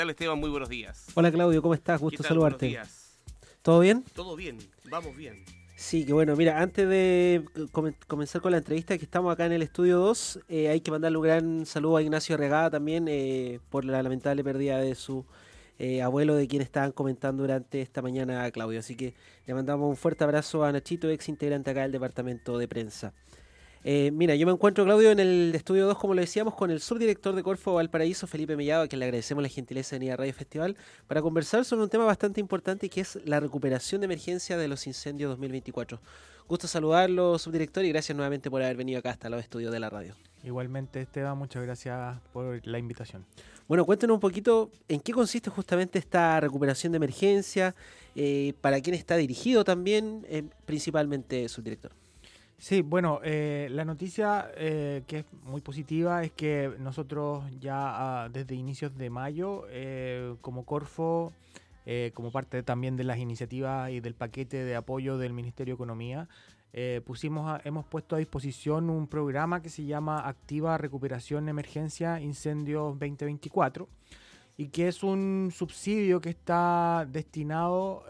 Hola Esteban, muy buenos días. Hola Claudio, ¿cómo estás? Gusto ¿Qué tal? saludarte. Buenos días. ¿Todo bien? Todo bien, vamos bien. Sí, que bueno, mira, antes de comenzar con la entrevista que estamos acá en el estudio 2, hay que mandarle un gran saludo a Ignacio Regada también por la lamentable pérdida de su abuelo, de quien estaban comentando durante esta mañana a Claudio. Así que le mandamos un fuerte abrazo a Nachito, ex integrante acá del departamento de prensa. Mira, yo me encuentro, Claudio, en el estudio 2, como lo decíamos, con el subdirector de Corfo Valparaíso, Felipe Mellado, a quien le agradecemos la gentileza de venir a Radio Festival para conversar sobre un tema bastante importante que es la recuperación de emergencia de los incendios 2024. Gusto saludarlo, subdirector, y gracias nuevamente por haber venido acá hasta los estudios de la radio. Igualmente, Esteban, muchas gracias por la invitación. Bueno, cuéntenos un poquito en qué consiste justamente esta recuperación de emergencia, para quién está dirigido también, principalmente, subdirector. Sí, bueno, la noticia que es muy positiva es que nosotros ya desde inicios de mayo, como Corfo, como parte también de las iniciativas y del paquete de apoyo del Ministerio de Economía, hemos puesto a disposición un programa que se llama Activa Recuperación Emergencia Incendios 2024 y que es un subsidio que está destinado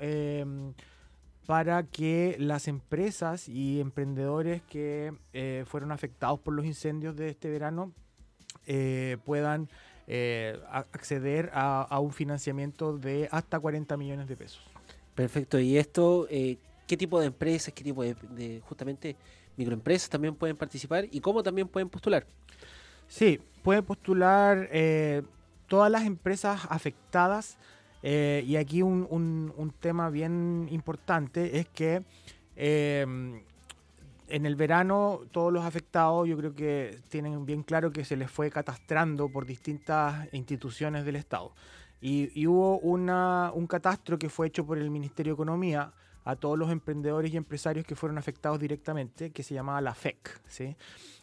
para que las empresas y emprendedores que fueron afectados por los incendios de este verano puedan acceder a un financiamiento de hasta 40 millones de pesos. Perfecto, y esto, ¿qué tipo de empresas, qué tipo de justamente microempresas también pueden participar y cómo también pueden postular? Sí, pueden postular todas las empresas afectadas. Y aquí un tema bien importante es que en el verano todos los afectados yo creo que tienen bien claro que se les fue catastrando por distintas instituciones del Estado. Y hubo un catastro que fue hecho por el Ministerio de Economía a todos los emprendedores y empresarios que fueron afectados directamente, que se llamaba la FEC, ¿sí?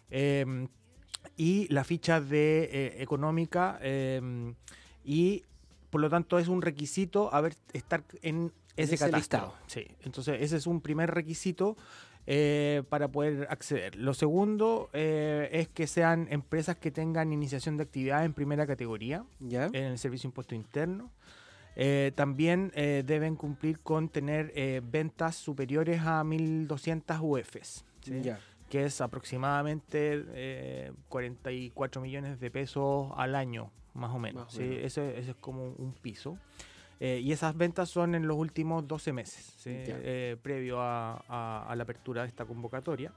Y la ficha económica y por lo tanto es un requisito estar en ese catastro. Sí. Entonces ese es un primer requisito para poder acceder. Lo segundo es que sean empresas que tengan iniciación de actividad en primera categoría, ¿Ya? en el Servicio de Impuesto Interno. También deben cumplir con tener ventas superiores a 1.200 UFs, ¿sí? Ya. Que es aproximadamente 44 millones de pesos al año, más o menos. ¿Sí? Ese es como un piso. Y esas ventas son en los últimos 12 meses, ¿sí? Previo a la apertura de esta convocatoria.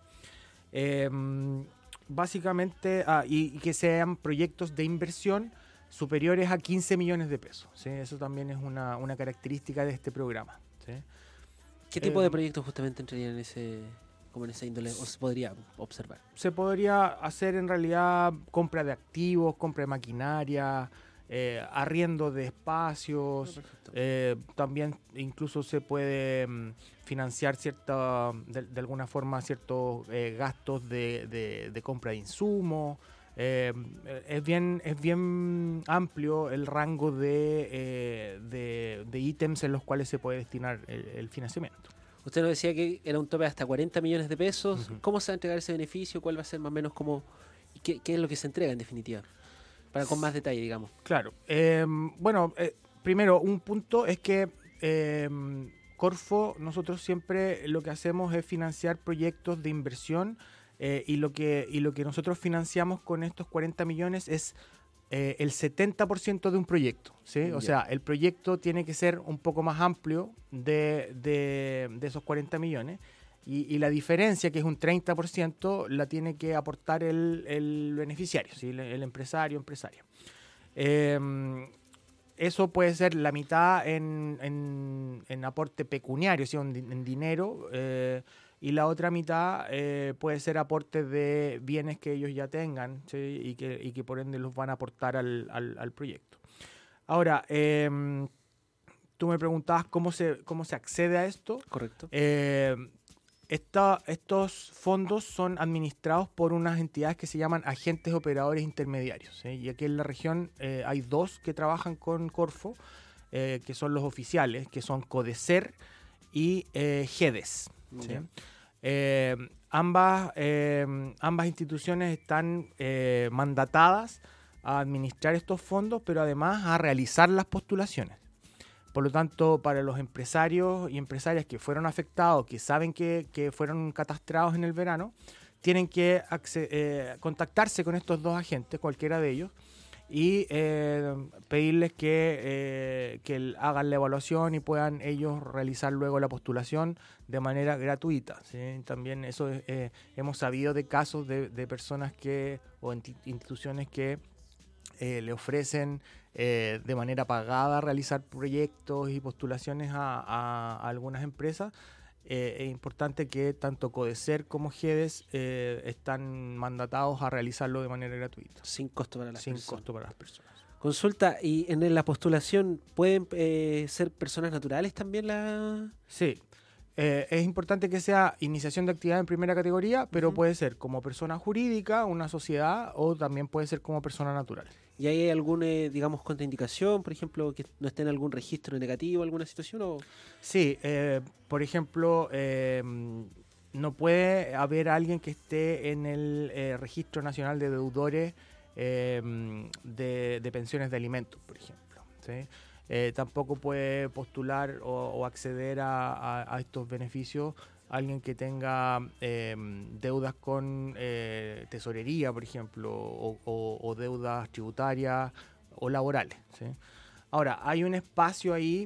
Básicamente, y que sean proyectos de inversión superiores a 15 millones de pesos, ¿sí? Eso también es una característica de este programa, ¿sí? ¿Qué tipo de proyectos justamente entrarían como en esa índole, o se podría observar? Se podría hacer en realidad compra de activos, compra de maquinaria, arriendo de espacios, también incluso se puede financiar de alguna forma ciertos gastos de compra de insumos. Es bien amplio el rango de ítems en los cuales se puede destinar el financiamiento. Usted nos decía que era un tope de hasta 40 millones de pesos. Uh-huh. ¿Cómo se va a entregar ese beneficio? ¿Cuál va a ser más o menos qué es lo que se entrega en definitiva? Para con más detalle, digamos. Claro. Primero, un punto es que Corfo, nosotros siempre lo que hacemos es financiar proyectos de inversión y lo que nosotros financiamos con estos 40 millones es el 70% de un proyecto, ¿sí? O sea, el proyecto tiene que ser un poco más amplio de esos 40 millones y la diferencia, que es un 30%, la tiene que aportar el beneficiario, ¿sí? El empresaria. Eso puede ser la mitad en aporte pecuniario, ¿sí? En dinero, y la otra mitad puede ser aporte de bienes que ellos ya tengan, ¿sí? y que por ende los van a aportar al proyecto. Ahora, tú me preguntabas cómo se accede a esto. Correcto. Estos fondos son administrados por unas entidades que se llaman agentes operadores intermediarios, ¿sí? Y aquí en la región hay dos que trabajan con Corfo, que son los oficiales, que son CODECER y GEDES, ¿sí? Ambas instituciones están mandatadas a administrar estos fondos, pero además a realizar las postulaciones. Por lo tanto, para los empresarios y empresarias que fueron afectados, que saben que fueron catastrados en el verano, tienen que contactarse con estos dos agentes, cualquiera de ellos, y pedirles que hagan la evaluación y puedan ellos realizar luego la postulación de manera gratuita, ¿sí? También eso hemos sabido de casos de personas o instituciones que le ofrecen de manera pagada realizar proyectos y postulaciones a algunas empresas. Es importante que tanto CODESER como GEDES están mandatados a realizarlo de manera gratuita. Sin costo para las personas. Consulta, ¿y en la postulación pueden ser personas naturales también? Sí. Es importante que sea iniciación de actividad en primera categoría, pero puede ser como persona jurídica, una sociedad, o también puede ser como persona natural. ¿Y hay alguna, digamos, contraindicación, por ejemplo, que no esté en algún registro negativo, alguna situación? ¿O? Sí, por ejemplo, no puede haber alguien que esté en el Registro Nacional de Deudores de pensiones de alimentos, por ejemplo, ¿sí? Tampoco puede postular o acceder a estos beneficios alguien que tenga deudas con tesorería, por ejemplo, o deudas tributarias o laborales, ¿sí? Ahora, hay un espacio ahí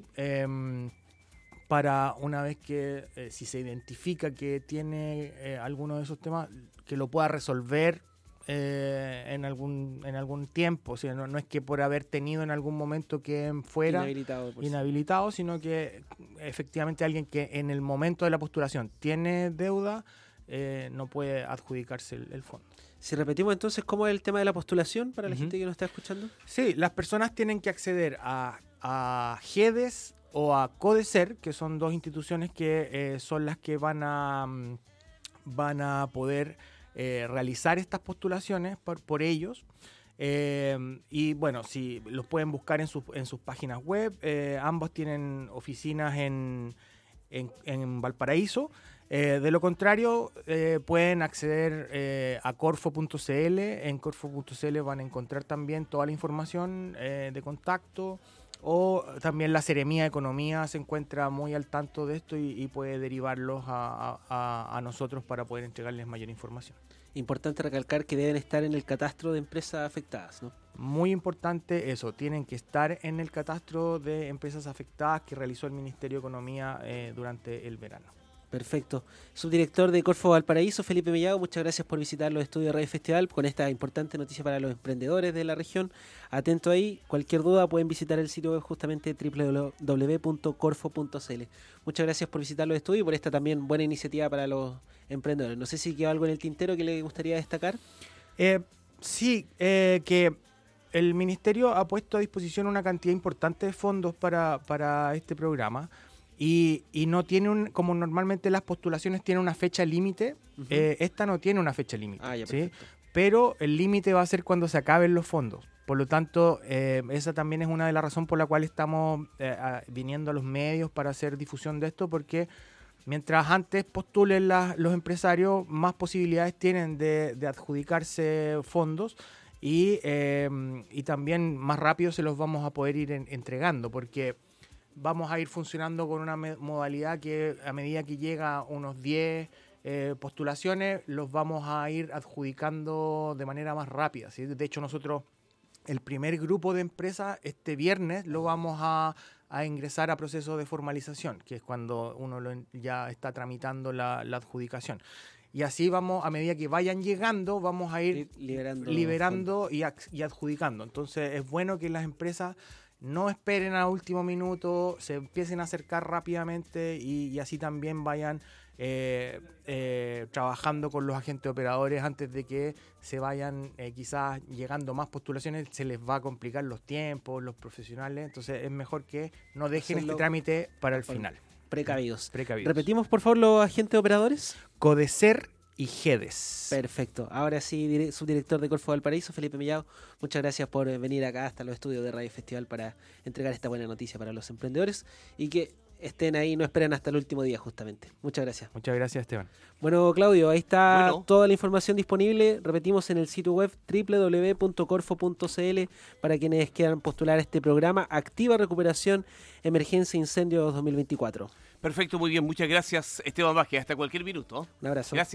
para una vez que si se identifica que tiene alguno de esos temas, que lo pueda resolver en algún tiempo. O sea, no es que por haber tenido en algún momento que fuera inhabilitado, sino que efectivamente alguien que en el momento de la postulación tiene deuda no puede adjudicarse el fondo. Si repetimos entonces, ¿cómo es el tema de la postulación para la gente que nos está escuchando? Sí, las personas tienen que acceder a GEDES o a CODESER, que son dos instituciones que son las que van a poder realizar estas postulaciones por ellos. Y bueno, si los pueden buscar en sus páginas web. Ambos tienen oficinas en Valparaíso. De lo contrario, pueden acceder a corfo.cl. En corfo.cl van a encontrar también toda la información de contacto, o también la Seremía de Economía se encuentra muy al tanto de esto y puede derivarlos a nosotros para poder entregarles mayor información. Importante recalcar que deben estar en el catastro de empresas afectadas, ¿no? Muy importante eso, tienen que estar en el catastro de empresas afectadas que realizó el Ministerio de Economía durante el verano. Perfecto. Subdirector de Corfo Valparaíso, Felipe Mellado, muchas gracias por visitar los estudios de Radio Festival con esta importante noticia para los emprendedores de la región. Atento ahí, cualquier duda pueden visitar el sitio web justamente www.corfo.cl. Muchas gracias por visitar los estudios y por esta también buena iniciativa para los emprendedores. No sé si quedó algo en el tintero que le gustaría destacar. Sí, que el Ministerio ha puesto a disposición una cantidad importante de fondos para este programa. Y no tiene como normalmente las postulaciones tienen una fecha límite, esta no tiene una fecha límite, ¿sí? Pero el límite va a ser cuando se acaben los fondos. Por lo tanto, esa también es una de las razones por la cual estamos viniendo a los medios para hacer difusión de esto, porque mientras antes postulen los empresarios, más posibilidades tienen de adjudicarse fondos y también más rápido se los vamos a poder ir entregando, porque vamos a ir funcionando con una modalidad que a medida que llega unos 10 postulaciones, los vamos a ir adjudicando de manera más rápida, ¿sí? De hecho, nosotros el primer grupo de empresas este viernes lo vamos a ingresar a proceso de formalización, que es cuando uno ya está tramitando la adjudicación. Y así vamos, a medida que vayan llegando, vamos a ir liberando y adjudicando. Entonces es bueno que las empresas no esperen a último minuto, se empiecen a acercar rápidamente y así también vayan trabajando con los agentes operadores antes de que se vayan quizás llegando más postulaciones, se les va a complicar los tiempos, los profesionales, entonces es mejor que no dejen este trámite para el final. Precavidos. Repetimos por favor los agentes operadores. CODESER y GEDES. Perfecto. Ahora sí, subdirector de Corfo Valparaíso, Felipe Mellado, muchas gracias por venir acá hasta los estudios de Radio Festival para entregar esta buena noticia para los emprendedores y que estén ahí, no esperen hasta el último día justamente. Muchas gracias. Muchas gracias, Esteban. Bueno, Claudio, ahí está Bueno. toda la información disponible. Repetimos en el sitio web www.corfo.cl para quienes quieran postular a este programa Activa Recuperación Emergencia Incendios 2024. Perfecto, muy bien. Muchas gracias, Esteban Vázquez. Hasta cualquier minuto. Un abrazo. Gracias.